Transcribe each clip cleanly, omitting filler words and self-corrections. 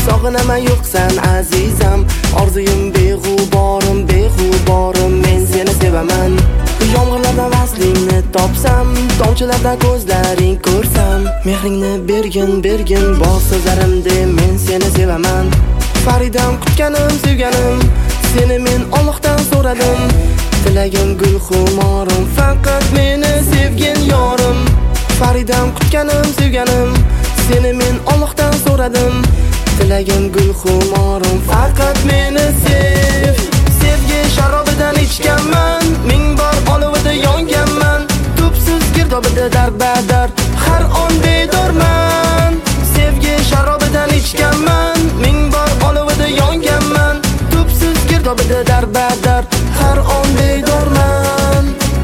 sog'inaman yo'qsan azizam. Orzuyim beg'uborim, beg'uborim, men seni sevaman. Yomg'irlarda vaslingni topsam, tomchilarda ko'zlaring ko'rsam, mehringni bergin bor so'zlarimda men seni sevaman. Faridam kutganim, sevganim, seni men Allohdan so'radim. Tilagim gul xumorim, faqat meni sevgin yorim. Faridam kutganim, sevganim, seni men Allohdan so'radim. Tilagim gul xumorim, faqat meni sev. Sevgi sharobidan ichganman, ming bor olovida yonganman. Tubsiz girdobida darbadar, har on bedorman. Sevgi sharobidan ichganman, ming bor olovida yonganman. Tubsiz girdobida darbadar, har on bedorman.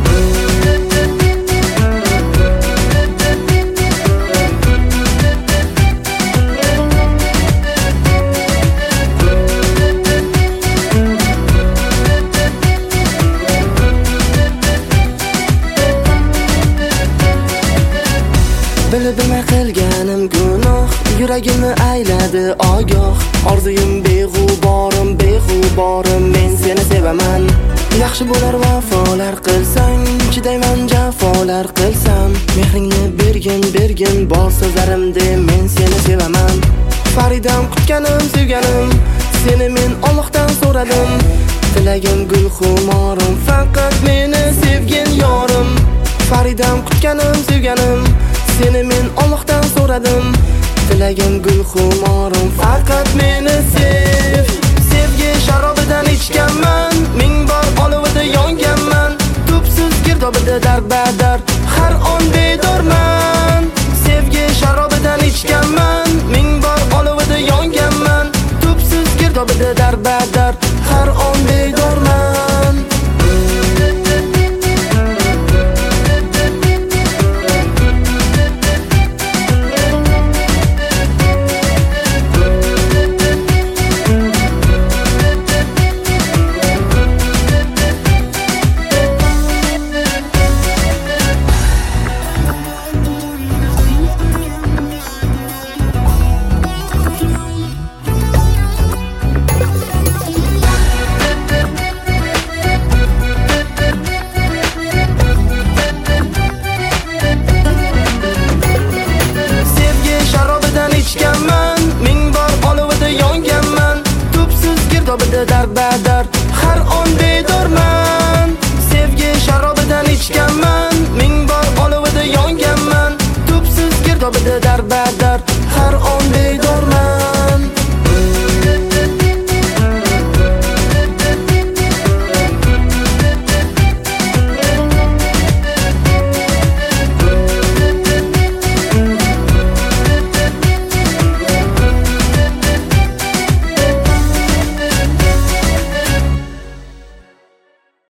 Bilmay qilganim gunoh, yuragimni ayladi ogoh. Orzuyim beg'uborim, beg'uborim, men seni sevaman. Yaxshi bo'lar vafolar qilsang, chidayman jafolar qilsam. Mehringni bergin bor so'zlarimda men seni sevaman. Faridam kutganim, sevganim, seni men Allohdan so'radim. Tilagim gul xumorim, faqat meni sevgin yorim. Faridam kutganim, sevganim, seni men Allohdan so'radim. Tilagim gul xumorim, faqat meni sev. Sevgi sharobidan ichganman, ming bor olovida yonganman. Tubsiz girdobida darbadar,